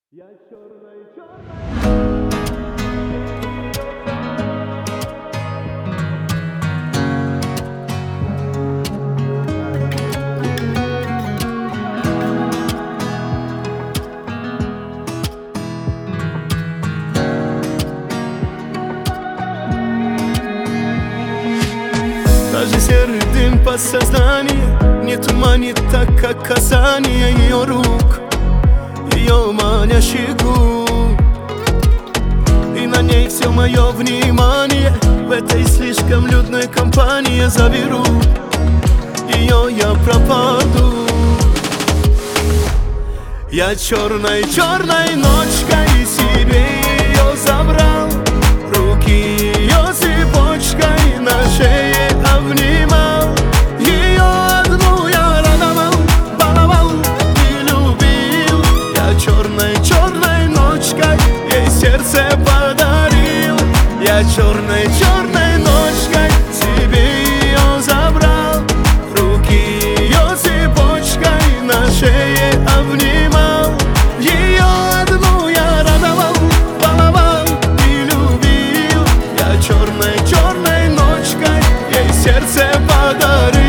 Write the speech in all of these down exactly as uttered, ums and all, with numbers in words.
Я черной, черной. Даже серый дым подсознания не туманит так, как касание ее рук, ее манящий губ. И на ней все мое внимание в этой слишком людной компании. Заберу ее, я пропаду. Я черной, черной ночкой себе ее забрал, руки ее цепочкой на шее обнимал. Ее одну я радовал, баловал и любил. Я черной, черной ночкой ей сердце подарил. Я черной, черной ночкой себе ее забрал, руки ее цепочкой на шее обнимал. Ее одну я радовал, баловал и любил. Я черной, черной ночкой ей сердце подарил.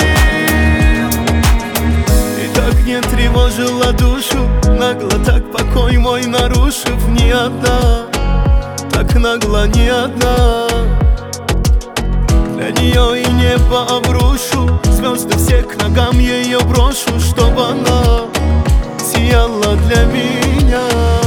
И так не тревожила душу, нагло так покой мой нарушив. Не одна, так нагло не одна. Для нее и небо обрушу, звезды все к ногам ее брошу, чтобы она сияла для меня.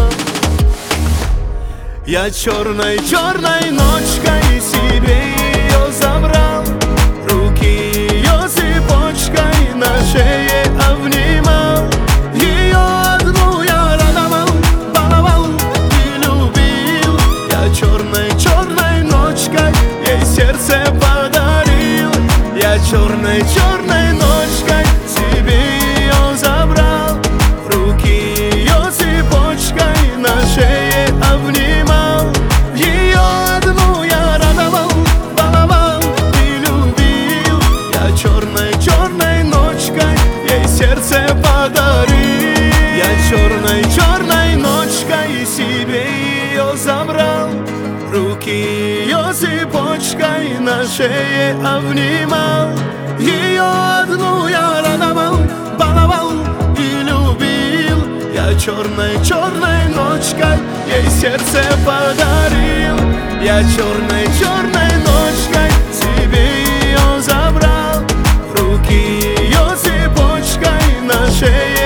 Я черной, черной ночкой себе ее забрал, руки ее цепочкой на шее обнимал. Ее одну я радовал, баловал и любил. Я черной, черной ночкой ей сердце подарил. Я черной, черной ночкой себе ее забрал, руки ее цепочкой на шее обнимал. Ее одну я радовал, баловал и любил. Я черной, черной ночкой ей сердце подарил. Я черной, черной ночкой себе ее забрал, руки ее цепочкой на шее обнимал. Ее одну я радовал, баловал и любил. Я черной, черной ночкой ей сердце подарил. Я черной, черной ночкой себе ее забрал, руки ее цепочкой на шее